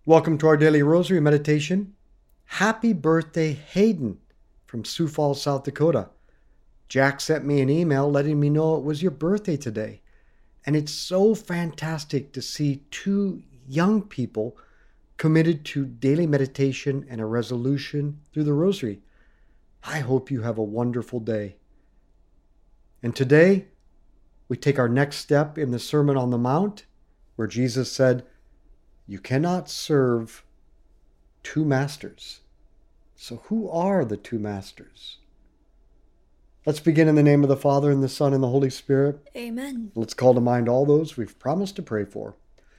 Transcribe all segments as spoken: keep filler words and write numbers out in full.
Welcome to our daily rosary meditation. Happy birthday, Hayden from Sioux Falls, South Dakota. Jack sent me an email letting me know it was your birthday today. And it's so fantastic to see two young people committed to daily meditation and a resolution through the rosary. I hope you have a wonderful day. And today, we take our next step in the Sermon on the Mount, where Jesus said, "You cannot serve two masters." So who are the two masters? Let's begin in the name of the Father, and the Son, and the Holy Spirit. Amen. Let's call to mind all those we've promised to pray for.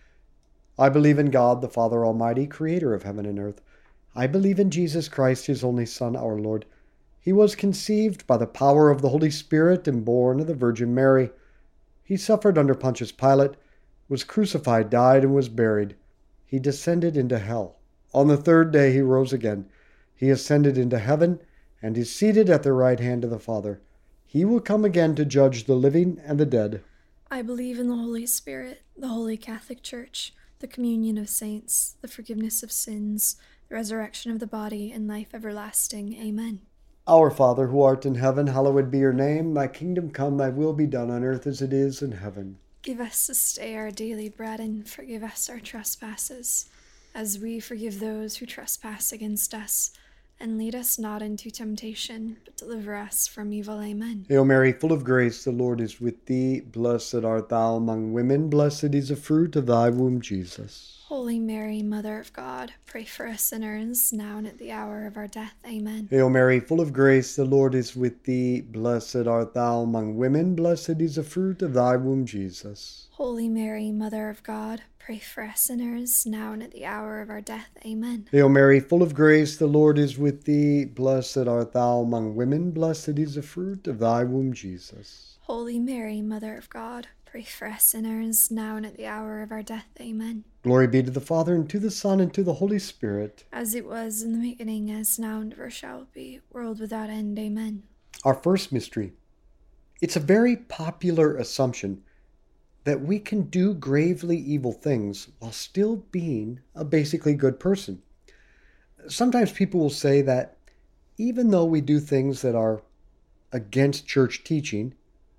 I believe in God, the Father Almighty, creator of heaven and earth. I believe in Jesus Christ, his only Son, our Lord. He was conceived by the power of the Holy Spirit and born of the Virgin Mary. He suffered under Pontius Pilate, was crucified, died, and was buried. He descended into hell. On the third day he rose again. He ascended into heaven and is seated at the right hand of the Father. He will come again to judge the living and the dead. I believe in the Holy Spirit, the Holy Catholic Church, the communion of saints, the forgiveness of sins, the resurrection of the body, and life everlasting. Amen. Our Father, who art in heaven, hallowed be your name. Thy kingdom come, thy will be done on earth as it is in heaven. Give us this day our daily bread, and forgive us our trespasses, as we forgive those who trespass against us. And lead us not into temptation, but deliver us from evil. Amen. Hail Mary, full of grace, the Lord is with thee. Blessed art thou among women. Blessed is the fruit of thy womb, Jesus. Holy Mary, Mother of God, pray for us sinners, now and at the hour of our death. Amen. Hail Mary, full of grace, the Lord is with thee. Blessed art thou among women. Blessed is the fruit of thy womb, Jesus. Holy Mary, Mother of God, pray for us sinners, now and at the hour of our death. Amen. Hail Mary, full of grace, the Lord is with thee. Blessed art thou among women. Blessed is the fruit of thy womb, Jesus. Holy Mary, Mother of God, pray for us sinners, now and at the hour of our death. Amen. Glory be to the Father, and to the Son, and to the Holy Spirit. As it was in the beginning, as now, and ever shall be, world without end. Amen. Our first mystery. It's a very popular assumption that we can do gravely evil things while still being a basically good person. Sometimes people will say that even though we do things that are against church teaching,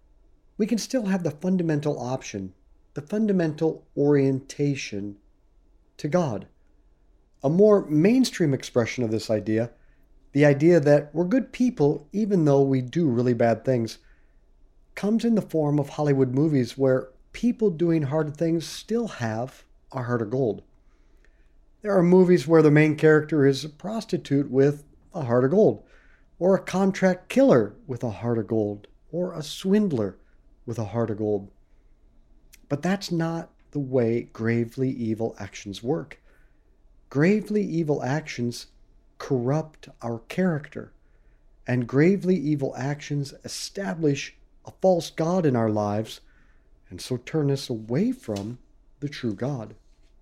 we can still have the fundamental option, the fundamental orientation to God. A more mainstream expression of this idea, the idea that we're good people even though we do really bad things, comes in the form of Hollywood movies where people doing hard things still have a heart of gold. There are movies where the main character is a prostitute with a heart of gold, or a contract killer with a heart of gold, or a swindler with a heart of gold. But that's not the way gravely evil actions work. Gravely evil actions corrupt our character, and gravely evil actions establish a false God in our lives, and so turn us away from the true God.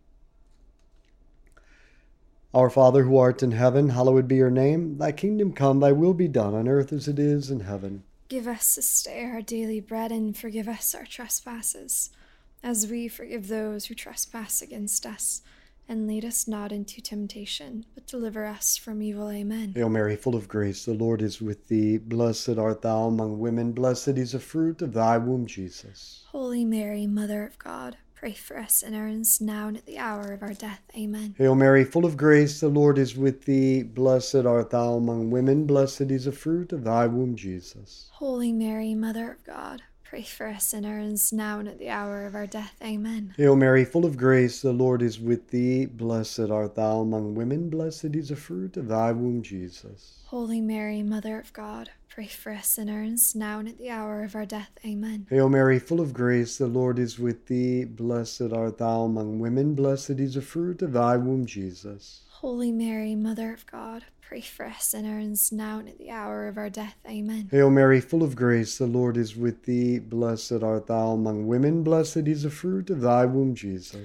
Our Father, who art in heaven, hallowed be your name. Thy kingdom come, thy will be done on earth as it is in heaven. Give us this day our daily bread, and forgive us our trespasses, as we forgive those who trespass against us. And lead us not into temptation, but deliver us from evil. Amen. Hail Mary, full of grace, the Lord is with thee. Blessed art thou among women. Blessed is the fruit of thy womb, Jesus. Holy Mary, Mother of God, pray for us sinners, now and at the hour of our death. Amen. Hail Mary, full of grace, the Lord is with thee. Blessed art thou among women. Blessed is the fruit of thy womb, Jesus. Holy Mary, Mother of God, pray for us sinners, now and at the hour of our death. Amen. Hail Mary, full of grace, the Lord is with thee. Blessed art thou among women. Blessed is the fruit of thy womb, Jesus. Holy Mary, Mother of God, pray for us sinners, now and at the hour of our death. Amen. Hail Mary, full of grace, the Lord is with thee. Blessed art thou among women. Blessed is the fruit of thy womb, Jesus. Holy Mary, Mother of God, pray for us sinners, now and at the hour of our death. Amen. Hail Mary, full of grace, the Lord is with thee. Blessed art thou among women. Blessed is the fruit of thy womb, Jesus.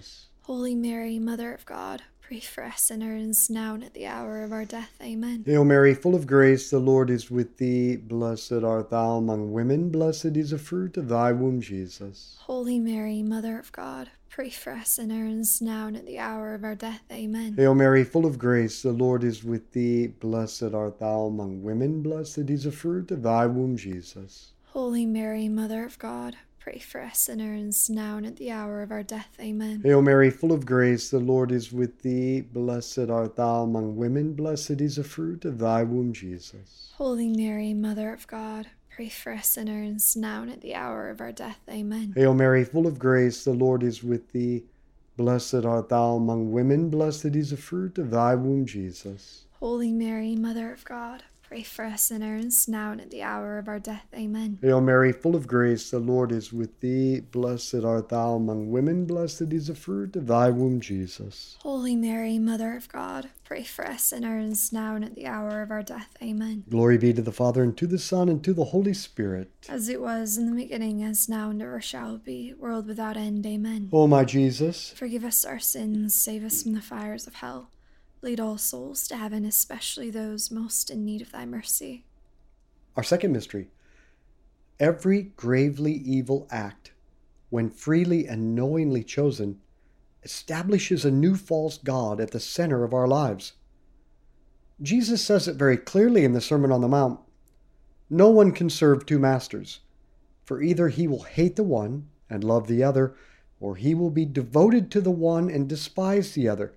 Holy Mary, Mother of God, pray for us sinners, now and at the hour of our death. Amen. Hail Mary, full of grace, the Lord is with thee. Blessed art thou among women, blessed is the fruit of thy womb, Jesus. Holy Mary, Mother of God, pray for us sinners, now and at the hour of our death. Amen. Hail Mary, full of grace, the Lord is with thee. Blessed art thou among women, blessed is the fruit of thy womb, Jesus. Holy Mary, Mother of God, pray for us sinners, now and at the hour of our death. Amen. Hail Mary, full of grace, the Lord is with thee. Blessed art thou among women, blessed is the fruit of thy womb, Jesus. Holy Mary, Mother of God, pray for us sinners, now and at the hour of our death. Amen. Hail Mary, full of grace, the Lord is with thee. Blessed art thou among women, blessed is the fruit of thy womb, Jesus. Holy Mary, Mother of God, pray for us sinners, now and at the hour of our death. Amen. Hail Mary, full of grace, the Lord is with thee. Blessed art thou among women, blessed is the fruit of thy womb, Jesus. Holy Mary, Mother of God, pray for us sinners, now and at the hour of our death. Amen. Glory be to the Father, and to the Son, and to the Holy Spirit. As it was in the beginning, as now, and ever shall be, world without end. Amen. O my Jesus, forgive us our sins, save us from the fires of hell. Lead all souls to heaven, especially those most in need of thy mercy. Our second mystery. Every gravely evil act, when freely and knowingly chosen, establishes a new false god at the center of our lives. Jesus says it very clearly in the Sermon on the Mount. No one can serve two masters, for either he will hate the one and love the other, or he will be devoted to the one and despise the other.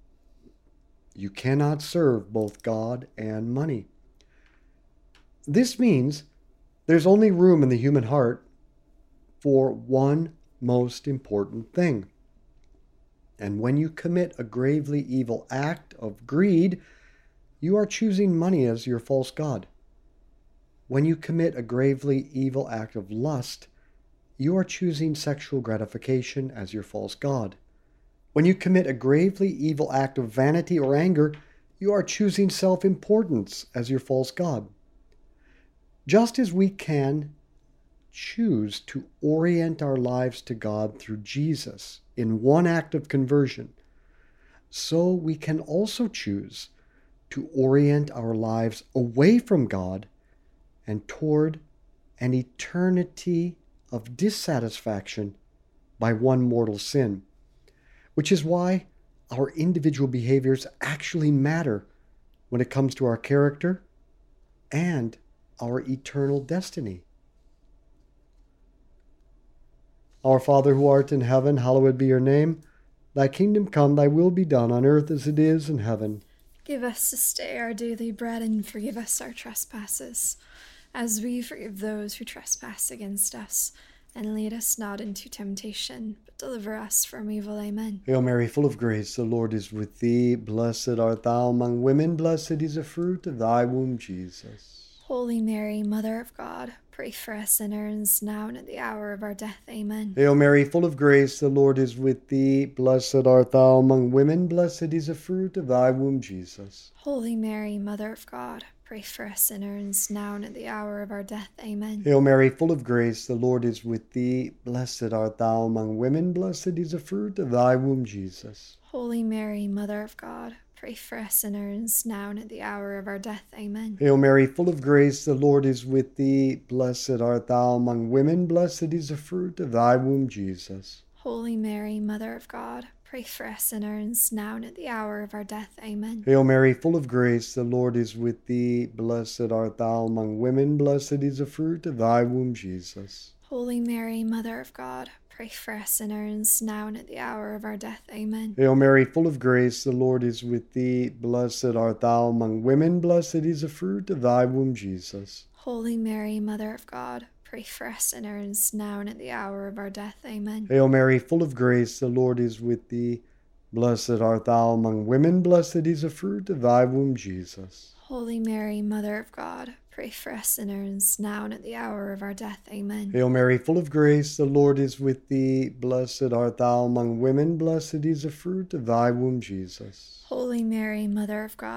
You cannot serve both God and money. This means there's only room in the human heart for one most important thing. And when you commit a gravely evil act of greed, you are choosing money as your false god. When you commit a gravely evil act of lust, you are choosing sexual gratification as your false god. When you commit a gravely evil act of vanity or anger, you are choosing self-importance as your false god. Just as we can choose to orient our lives to God through Jesus in one act of conversion, so we can also choose to orient our lives away from God and toward an eternity of dissatisfaction by one mortal sin. Which is why our individual behaviors actually matter when it comes to our character and our eternal destiny. Our Father who art in heaven, hallowed be your name. Thy kingdom come, thy will be done on earth as it is in heaven. Give us this day our daily bread, and forgive us our trespasses, as we forgive those who trespass against us. And lead us not into temptation, but deliver us from evil. Amen. Hail Mary, full of grace, the Lord is with thee. Blessed art thou among women, blessed is the fruit of thy womb, Jesus. Holy Mary, Mother of God, pray for us sinners, now and at the hour of our death. Amen. Hail Mary, full of grace, the Lord is with thee. Blessed art thou among women, blessed is the fruit of thy womb, Jesus. Holy Mary, Mother of God, pray for us sinners, now and at the hour of our death. Amen. Hail Mary, full of grace, the Lord is with thee. Blessed art thou among women, blessed is the fruit of thy womb, Jesus. Holy Mary, Mother of God, pray for us sinners, now and at the hour of our death. Amen. Hail Mary, full of grace, the Lord is with thee. Blessed art thou among women, blessed is the fruit of thy womb, Jesus. Holy Mary, Mother of God, pray for us sinners, now and at the hour of our death. Amen. Hail Mary, full of grace, the Lord is with thee. Blessed art thou among women, blessed is the fruit of thy womb, Jesus. Holy Mary, Mother of God, pray for us sinners, now and at the hour of our death. Amen. Hail Mary, full of grace, the Lord is with thee. Blessed art thou among women, blessed is the fruit of thy womb, Jesus. Holy Mary, Mother of God, pray for us sinners, now and at the hour of our death. Amen. Hail Mary, full of grace, the Lord is with thee. Blessed art thou among women, blessed is the fruit of thy womb, Jesus. Holy Mary, Mother of God, pray for us sinners, now and at the hour of our death. Amen. Hail Mary, full of grace, the Lord is with thee. Blessed art thou among women, blessed is the fruit of thy womb, Jesus. Holy Mary, Mother of God,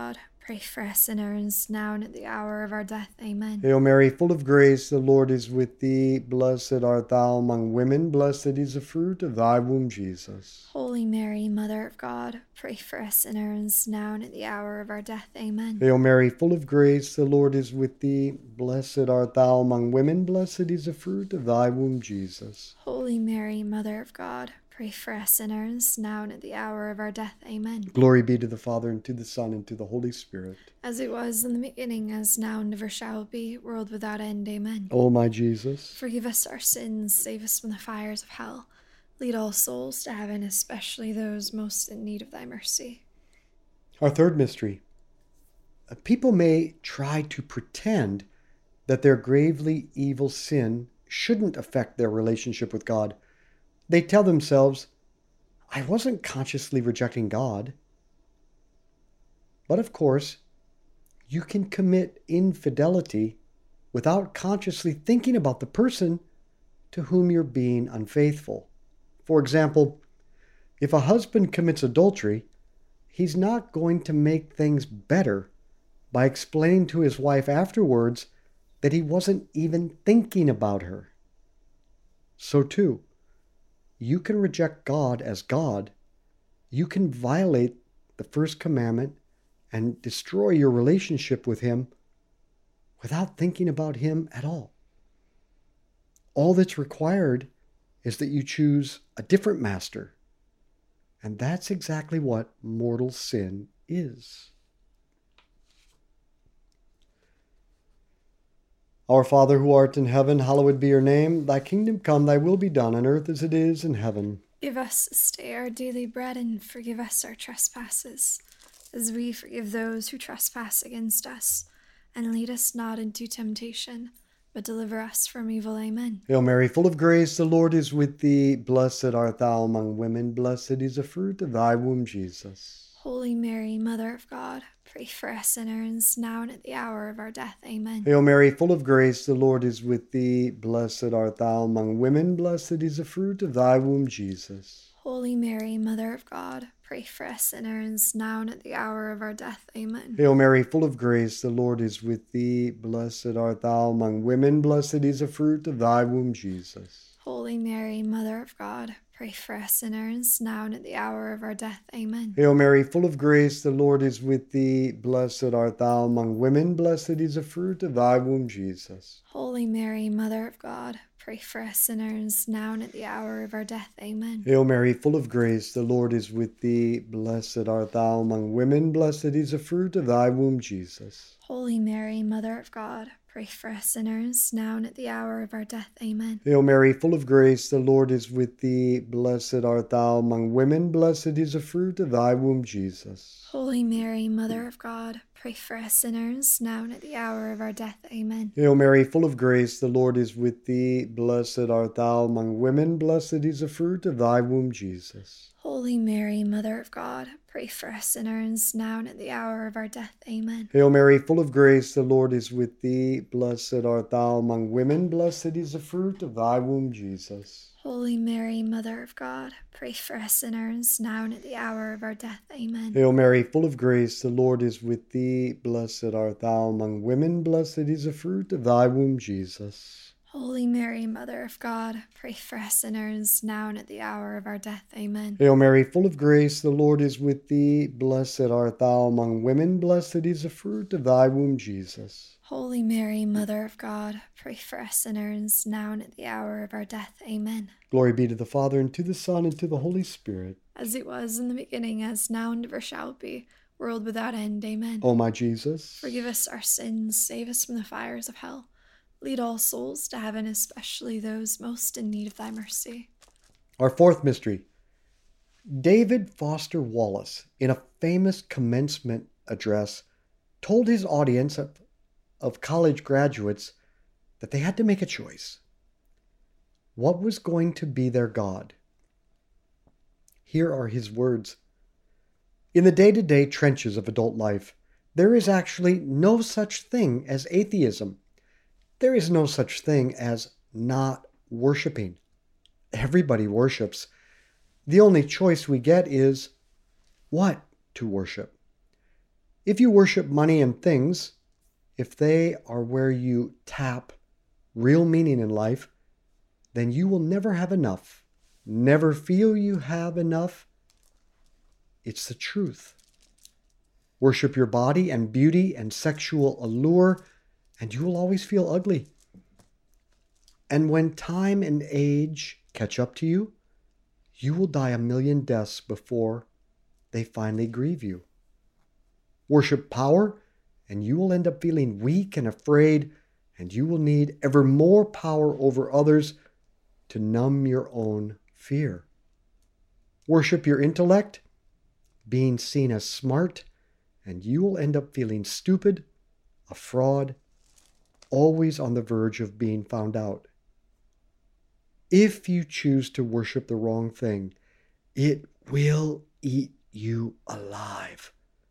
pray for us sinners, now and at the hour of our death. Amen. Hail Mary, full of grace, the Lord is with thee. Blessed art thou among women, blessed is the fruit of thy womb, Jesus. Holy Mary, Mother of God, pray for us sinners, now and at the hour of our death. Amen. Hail Mary, full of grace, the Lord is with thee. Blessed art thou among women, blessed is the fruit of thy womb, Jesus. Holy Mary, Mother of God, pray for us sinners, now and at the hour of our death. Amen. Glory be to the Father, and to the Son, and to the Holy Spirit. As it was in the beginning, as now, and ever shall be, world without end. Amen. O my Jesus, forgive us our sins, save us from the fires of hell. Lead all souls to heaven, especially those most in need of thy mercy. Our third mystery. People may try to pretend that their gravely evil sin shouldn't affect their relationship with God. They tell themselves, I wasn't consciously rejecting God. But of course, you can commit infidelity without consciously thinking about the person to whom you're being unfaithful. For example, if a husband commits adultery, he's not going to make things better by explaining to his wife afterwards that he wasn't even thinking about her. So too, you can reject God as God. You can violate the first commandment and destroy your relationship with him without thinking about him at all. All that's required is that you choose a different master. And that's exactly what mortal sin is. Our Father who art in heaven, hallowed be your name. Thy kingdom come, thy will be done on earth as it is in heaven. Give us this day our daily bread, and forgive us our trespasses, as we forgive those who trespass against us. And lead us not into temptation, but deliver us from evil. Amen. Hail Mary, full of grace, the Lord is with thee. Blessed art thou among women, blessed is the fruit of thy womb, Jesus. Holy Mary, Mother of God, pray for us sinners, now and at the hour of our death. Amen. Hail Mary, full of grace, the Lord is with thee. Blessed art thou among women, blessed is the fruit of thy womb, Jesus. Holy Mary, Mother of God, pray for us sinners, now and at the hour of our death. Amen. Hail Mary, full of grace, the Lord is with thee. Blessed art thou among women, blessed is the fruit of thy womb, Jesus. Holy Mary, Mother of God, pray for us sinners, now and at the hour of our death. Amen. Hail Mary, full of grace, the Lord is with thee. Blessed art thou among women, blessed is the fruit of thy womb, Jesus. Holy Mary, Mother of God, pray for us sinners, now and at the hour of our death. Amen. Hail Mary, full of grace, the Lord is with thee. Blessed art thou among women, blessed is the fruit of thy womb, Jesus. Holy Mary, Mother of God, pray for us sinners, now and at the hour of our death. Amen. Hail Mary, full of grace, the Lord is with thee. Blessed art thou among women, blessed is the fruit of thy womb, Jesus. Holy Mary, Mother of God, pray for us sinners, now and at the hour of our death. Amen. Hail Mary, full of grace, the Lord is with thee. Blessed art thou among women, blessed is the fruit of thy womb, Jesus. Holy Mary, Mother of God, pray for us sinners, now and at the hour of our death. Amen. Hail Mary, full of grace, the Lord is with thee. Blessed art thou among women, blessed is the fruit of thy womb, Jesus. Holy Mary, Mother of God, pray for us sinners, now and at the hour of our death. Amen. Hail Mary, full of grace, the Lord is with thee. Blessed art thou among women, blessed is the fruit of thy womb, Jesus. Holy Mary, Mother of God, pray for us sinners, now and at the hour of our death. Amen. Hail Mary, full of grace, the Lord is with thee. Blessed art thou among women, blessed is the fruit of thy womb, Jesus. Holy Mary, Mother of God, pray for us sinners, now and at the hour of our death. Amen. Glory be to the Father, and to the Son, and to the Holy Spirit. As it was in the beginning, as now, and ever shall be, world without end. Amen. O my Jesus, forgive us our sins, save us from the fires of hell. Lead all souls to heaven, especially those most in need of thy mercy. Our fourth mystery. David Foster Wallace, in a famous commencement address, told his audience of, of college graduates that they had to make a choice. What was going to be their God? Here are his words. In the day-to-day trenches of adult life, there is actually no such thing as atheism. There is no such thing as not worshiping. Everybody worships. The only choice we get is what to worship. If you worship money and things, if they are where you tap real meaning in life, then you will never have enough. Never feel you have enough. It's the truth. Worship your body and beauty and sexual allure, and you will always feel ugly. And when time and age catch up to you, you will die a million deaths before they finally grieve you. Worship power, and you will end up feeling weak and afraid, and you will need ever more power over others to numb your own fear. Worship your intellect, being seen as smart, and you will end up feeling stupid, a fraud, always on the verge of being found out. If you choose to worship the wrong thing, it will eat you alive.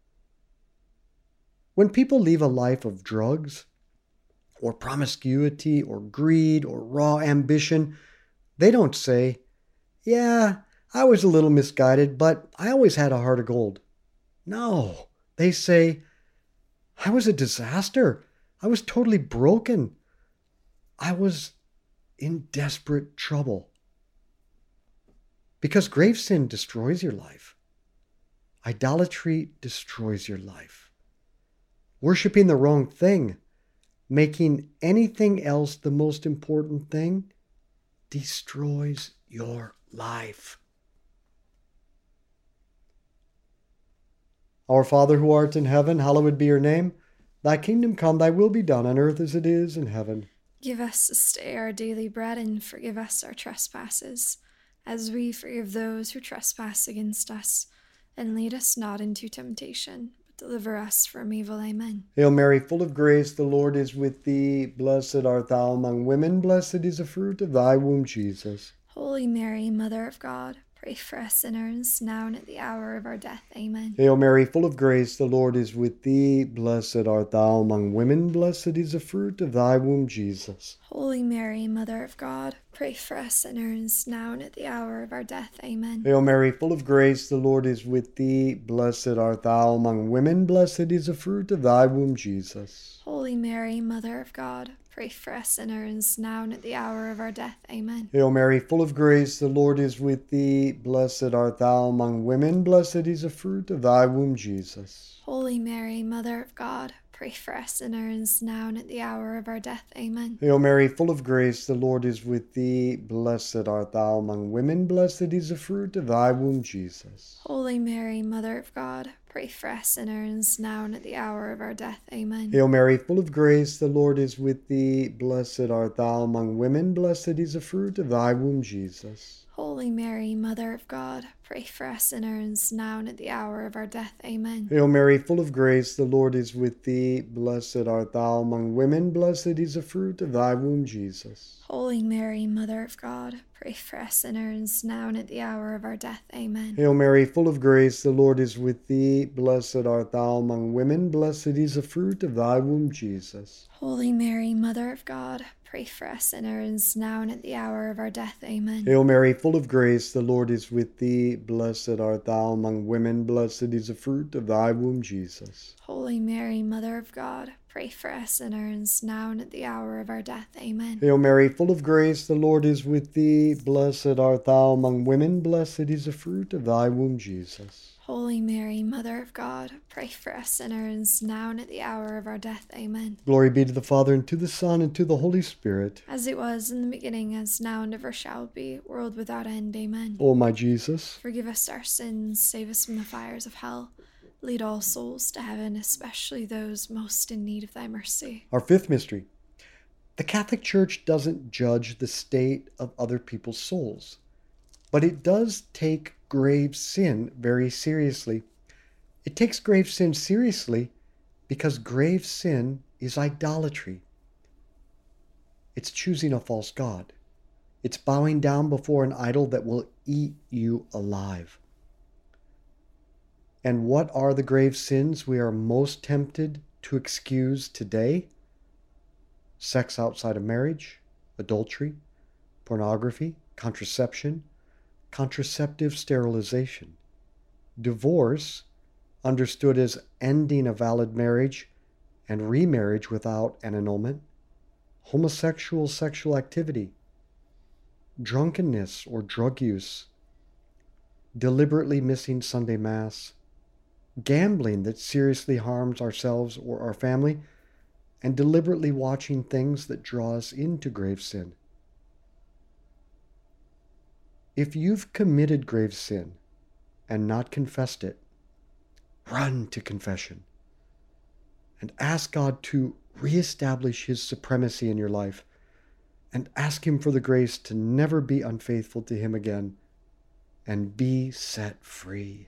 When people leave a life of drugs, or promiscuity, or greed, or raw ambition, they don't say, "Yeah, I was a little misguided, but I always had a heart of gold." No, they say, "I was a disaster. I was totally broken. I was in desperate trouble." Because grave sin destroys your life. Idolatry destroys your life. Worshipping the wrong thing, making anything else the most important thing, destroys your life. Our Father who art in heaven, hallowed be your name. Thy kingdom come, thy will be done on earth as it is in heaven. Give us this day our daily bread, and forgive us our trespasses, as we forgive those who trespass against us. And lead us not into temptation, but deliver us from evil. Amen. Hail Mary, full of grace, the Lord is with thee. Blessed art thou among women, blessed is the fruit of thy womb, Jesus. Holy Mary, Mother of God, pray for us sinners, now and at the hour of our death. Amen. Hail Mary, full of grace, the Lord is with thee. Blessed art thou among women, blessed is the fruit of thy womb, Jesus. Holy Mary, Mother of God, pray for us sinners, now and at the hour of our death. Amen. Hail Mary, full of grace, the Lord is with thee. Blessed art thou among women, blessed is the fruit of thy womb, Jesus. Holy Mary, Mother of God, pray for us sinners, now and at the hour of our death. Amen. Hail Mary, full of grace, the Lord is with thee. Blessed art thou among women, blessed is the fruit of thy womb, Jesus. Holy Mary, Mother of God, pray for us sinners, now and at the hour of our death. Amen. Hail Mary, full of grace, the Lord is with thee. Blessed art thou among women, blessed is the fruit of thy womb, Jesus. Holy Mary, Mother of God, pray for us sinners, now and at the hour of our death. Amen. Hail Mary, full of grace, the Lord is with thee. Blessed art thou among women, blessed is the fruit of thy womb, Jesus. Holy Mary, Mother of God, pray for us sinners, now and at the hour of our death. Amen. Hail Mary, full of grace, the Lord is with thee. Blessed art thou among women, blessed is the fruit of thy womb, Jesus. Holy Mary, Mother of God, pray for us sinners, now and at the hour of our death. Amen. Hail Mary, full of grace, the Lord is with thee. Blessed art thou among women, blessed is the fruit of thy womb, Jesus. Holy Mary, Mother of God, pray for us sinners, now and at the hour of our death. Amen. Hail Mary, full of grace, the Lord is with thee. Blessed art thou among women, blessed is the fruit of thy womb, Jesus. Holy Mary, Mother of God, pray for us sinners, now and at the hour of our death. Amen. Hail Mary, full of grace, the Lord is with thee. Blessed art thou among women, blessed is the fruit of thy womb, Jesus. Holy Mary, Mother of God, pray for us sinners, now and at the hour of our death. Amen. Glory be to the Father, and to the Son, and to the Holy Spirit. As it was in the beginning, as now and ever shall be, world without end. Amen. O my Jesus, forgive us our sins, save us from the fires of hell. Lead all souls to heaven, especially those most in need of thy mercy. Our fifth mystery. The Catholic Church doesn't judge the state of other people's souls, but it does take grave sin very seriously. It takes grave sin seriously because grave sin is idolatry. It's choosing a false god. It's bowing down before an idol that will eat you alive. And what are the grave sins we are most tempted to excuse today? Sex outside of marriage, adultery, pornography, contraception, contraceptive sterilization, divorce, understood as ending a valid marriage and remarriage without an annulment, homosexual sexual activity, drunkenness or drug use, deliberately missing Sunday Mass, gambling that seriously harms ourselves or our family, and deliberately watching things that draw us into grave sin. If you've committed grave sin and not confessed it, run to confession and ask God to reestablish His supremacy in your life, and ask Him for the grace to never be unfaithful to Him again and be set free.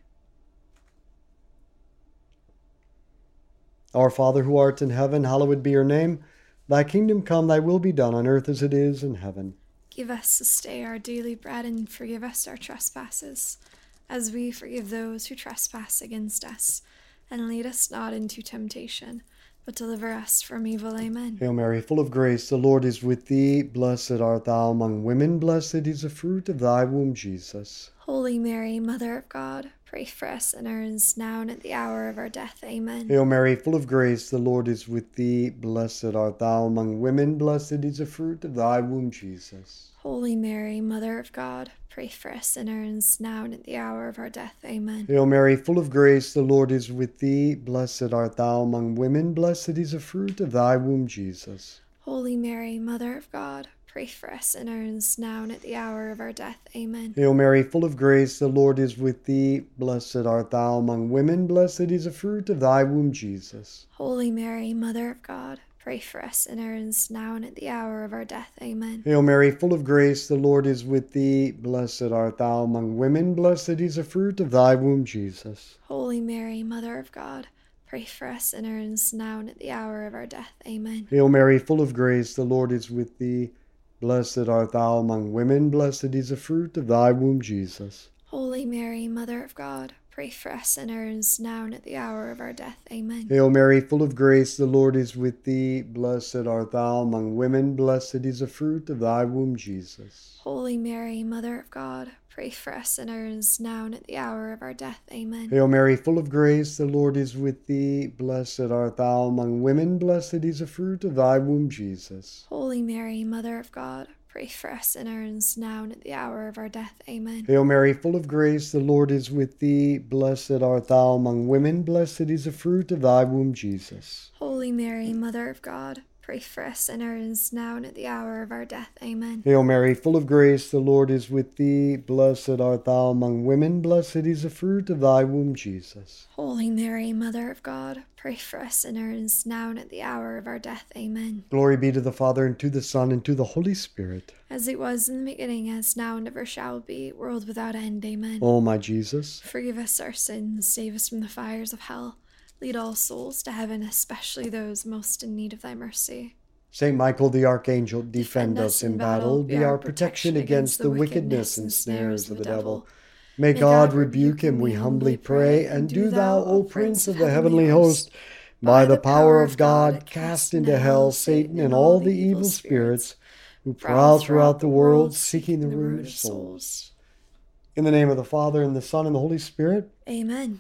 Our Father who art in heaven, hallowed be your name. Thy kingdom come, thy will be done on earth as it is in heaven. Give us this day our daily bread, and forgive us our trespasses, as we forgive those who trespass against us. And lead us not into temptation, but deliver us from evil. Amen. Hail Mary, full of grace, the Lord is with thee. Blessed art thou among women, blessed is the fruit of thy womb, Jesus. Holy Mary, Mother of God, pray for us sinners, now and at the hour of our death. Amen. Hail Mary, full of grace, the Lord is with thee. Blessed art thou among women, blessed is the fruit of thy womb, Jesus. Holy Mary, Mother of God, pray for us sinners, now and at the hour of our death. Amen. Hail Mary, full of grace, the Lord is with thee. Blessed art thou among women, blessed is the fruit of thy womb, Jesus. Holy Mary, Mother of God, pray for us sinners, now and at the hour of our death. Amen. Hail Mary, full of grace, the Lord is with thee. Blessed art thou among women, blessed is the fruit of thy womb, Jesus. Holy Mary, Mother of God, pray for us sinners, now and at the hour of our death. Amen. Hail Mary, full of grace, the Lord is with thee. Blessed art thou among women, blessed is the fruit of thy womb, Jesus. Holy Mary, Mother of God, pray for us sinners, now and at the hour of our death. Amen. Hail Mary, full of grace, the Lord is with thee. Blessed art thou among women, blessed is the fruit of thy womb, Jesus. Holy Mary, Mother of God, pray for us sinners, now and at the hour of our death. Amen. Hail Mary, full of grace, the Lord is with thee. Blessed art thou among women, blessed is the fruit of thy womb, Jesus. Holy Mary, Mother of God, pray for us sinners, now and at the hour of our death. Amen. Hail Mary, full of grace, the Lord is with thee. Blessed art thou among women, blessed is the fruit of thy womb, Jesus. Holy Mary, Mother of God, pray for us sinners, now and at the hour of our death. Amen. Hail Mary, full of grace, the Lord is with thee. Blessed art thou among women, blessed is the fruit of thy womb, Jesus. Holy Mary, Mother of God, pray for us sinners, now and at the hour of our death. Amen. Hail Mary, full of grace, the Lord is with thee. Blessed art thou among women, blessed is the fruit of thy womb, Jesus. Holy Mary, Mother of God, pray for us sinners, now and at the hour of our death. Amen. Glory be to the Father, and to the Son, and to the Holy Spirit. As it was in the beginning, as now, and ever shall be, world without end. Amen. O my Jesus, forgive us our sins, save us from the fires of hell. Lead all souls to heaven, especially those most in need of thy mercy. Saint Michael the Archangel, defend us in battle. Be our protection against the wickedness and snares of the devil. May God rebuke him, we humbly pray. And do thou, O Prince of the heavenly host, by the power of God, cast into hell Satan and all the evil spirits who prowl throughout the world, seeking the ruin of souls. In the name of the Father, and the Son, and the Holy Spirit. Amen.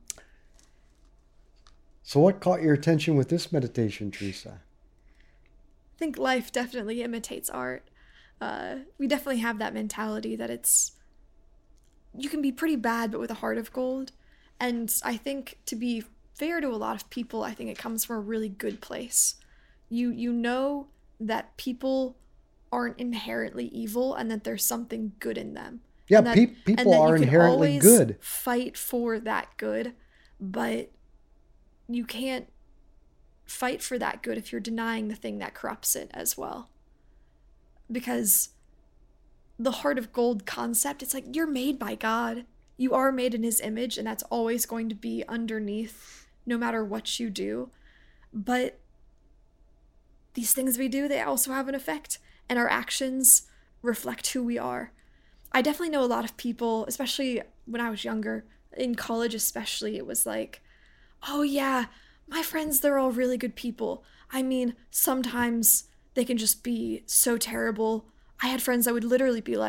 So what caught your attention with this meditation, Teresa? I think life definitely imitates art. Uh, we definitely have that mentality that it's, you can be pretty bad, but with a heart of gold. And I think, to be fair to a lot of people, I think it comes from a really good place. You you know that people aren't inherently evil, and that there's something good in them. Yeah, and that, pe- people and that are you can inherently always good. Fight for that good, but you can't fight for that good if you're denying the thing that corrupts it as well. Because the heart of gold concept, it's like, you're made by God. You are made in his image, and that's always going to be underneath no matter what you do. But these things we do, they also have an effect, and our actions reflect who we are. I definitely know a lot of people, especially when I was younger, in college especially, it was like, oh yeah, my friends, they're all really good people. I mean, sometimes they can just be so terrible. I had friends that would literally be like,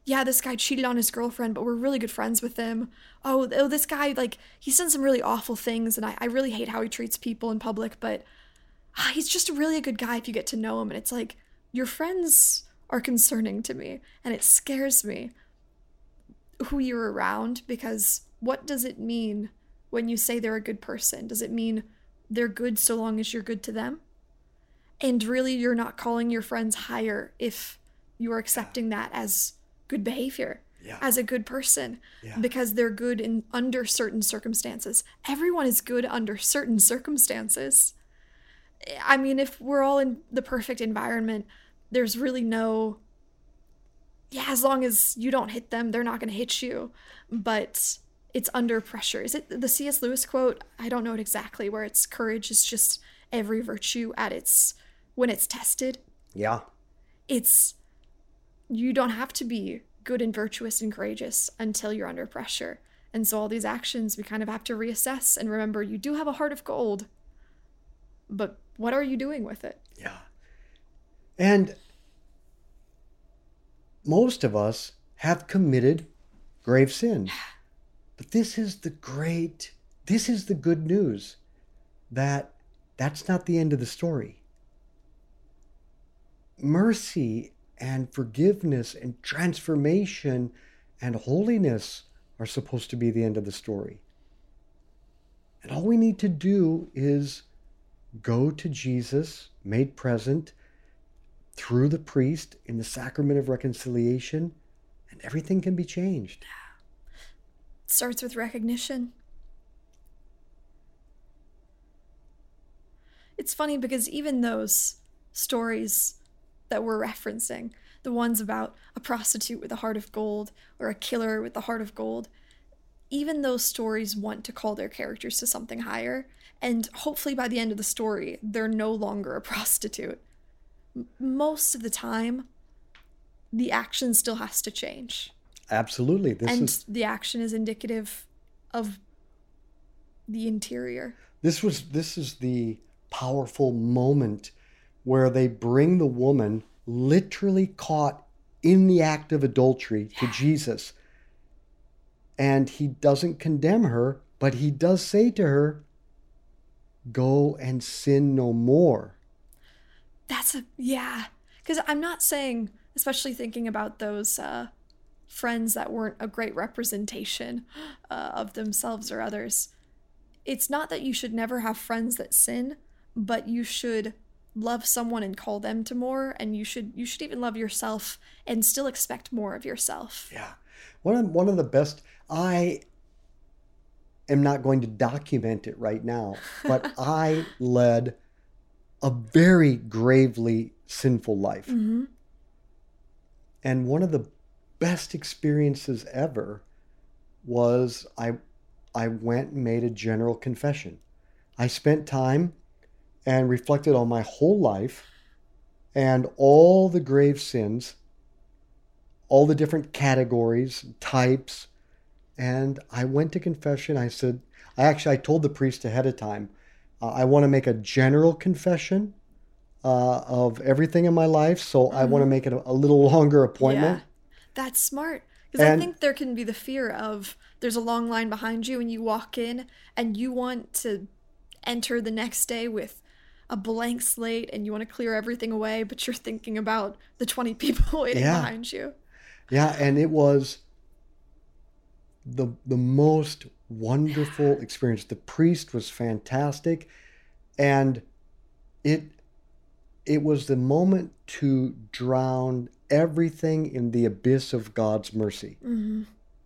yeah, this guy cheated on his girlfriend, but we're really good friends with him. Oh, oh this guy, like, he's done some really awful things, and I, I really hate how he treats people in public, but ah, he's just really a good guy if you get to know him. And it's like, your friends are concerning to me, and it scares me who you're around, because what does it mean when you say they're a good person? Does it mean they're good so long as you're good to them? And really, you're not calling your friends higher if you're accepting that as good behavior, Yeah. as a good person, Yeah. because they're good in under certain circumstances. Everyone is good under certain circumstances. I mean, if we're all in the perfect environment, there's really no, yeah, as long as you don't hit them, they're not going to hit you. But it's under pressure. Is it the C S. Lewis quote? I don't know it exactly, where it's courage is just every virtue at its, when it's tested. Yeah. It's, you don't have to be good and virtuous and courageous until you're under pressure. And so all these actions, we kind of have to reassess and remember, you do have a heart of gold, but what are you doing with it? Yeah. And most of us have committed grave sin. But this is the great, this is the good news, that that's not the end of the story. Mercy and forgiveness and transformation and holiness are supposed to be the end of the story. And all we need to do is go to Jesus, made present through the priest in the sacrament of reconciliation, and everything can be changed. It starts with recognition. It's funny because even those stories that we're referencing, the ones about a prostitute with a heart of gold or a killer with a heart of gold, even those stories want to call their characters to something higher. And hopefully by the end of the story, they're no longer a prostitute. M- most of the time, the action still has to change. Absolutely. This and is the action is indicative of the interior. this was this is the powerful moment where they bring the woman literally caught in the act of adultery to Yeah. Jesus. And he doesn't condemn her, but he does say to her, go and sin no more. That's a, yeah. Because I'm not saying, especially thinking about those uh, friends that weren't a great representation uh, of themselves or others. It's not that you should never have friends that sin, but you should love someone and call them to more, and you should you should even love yourself and still expect more of yourself. Yeah. One of, one of the best, I am not going to document it right now, but I led a very gravely sinful life. Mm-hmm. And one of the best experiences ever was I I went and made a general confession. I spent time and reflected on my whole life and all the grave sins, all the different categories, types, and I went to confession. I said, I actually I told the priest ahead of time, uh, I want to make a general confession uh, of everything in my life, so mm-hmm. I want to make it a, a little longer appointment. Yeah, that's smart. Because I And- think there can be the fear of there's a long line behind you and you walk in and you want to enter the next day with a blank slate and you want to clear everything away, but you're thinking about the twenty people waiting Yeah. behind you. Yeah, and it was the the most wonderful experience. The priest was fantastic, and it it was the moment to drown everything in the abyss of God's mercy. Mm-hmm.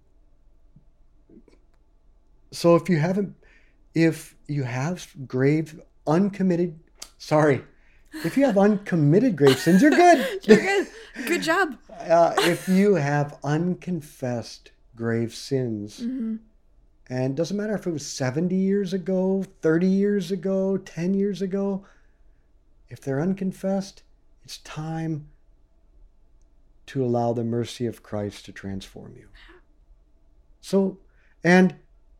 So if you haven't, if you have grave uncommitted, sorry, if you have uncommitted grave sins, you're good. You're good. Good job. Uh, if you have unconfessed grave sins, Mm-hmm. and it doesn't matter if it was seventy years ago, thirty years ago, ten years ago, if they're unconfessed, it's time to allow the mercy of Christ to transform you. So, and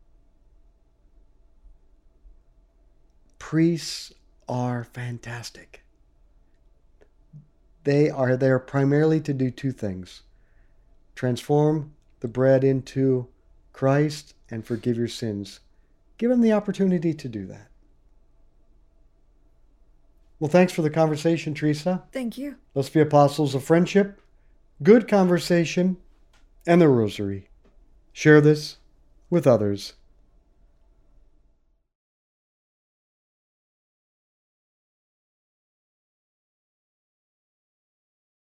priests are fantastic. They are there primarily to do two things. transform the bread into Christ and forgive your sins. Give them the opportunity to do that. Well, thanks for the conversation, Teresa. Thank you. Let's be apostles of friendship, good conversation, and the rosary. Share this with others.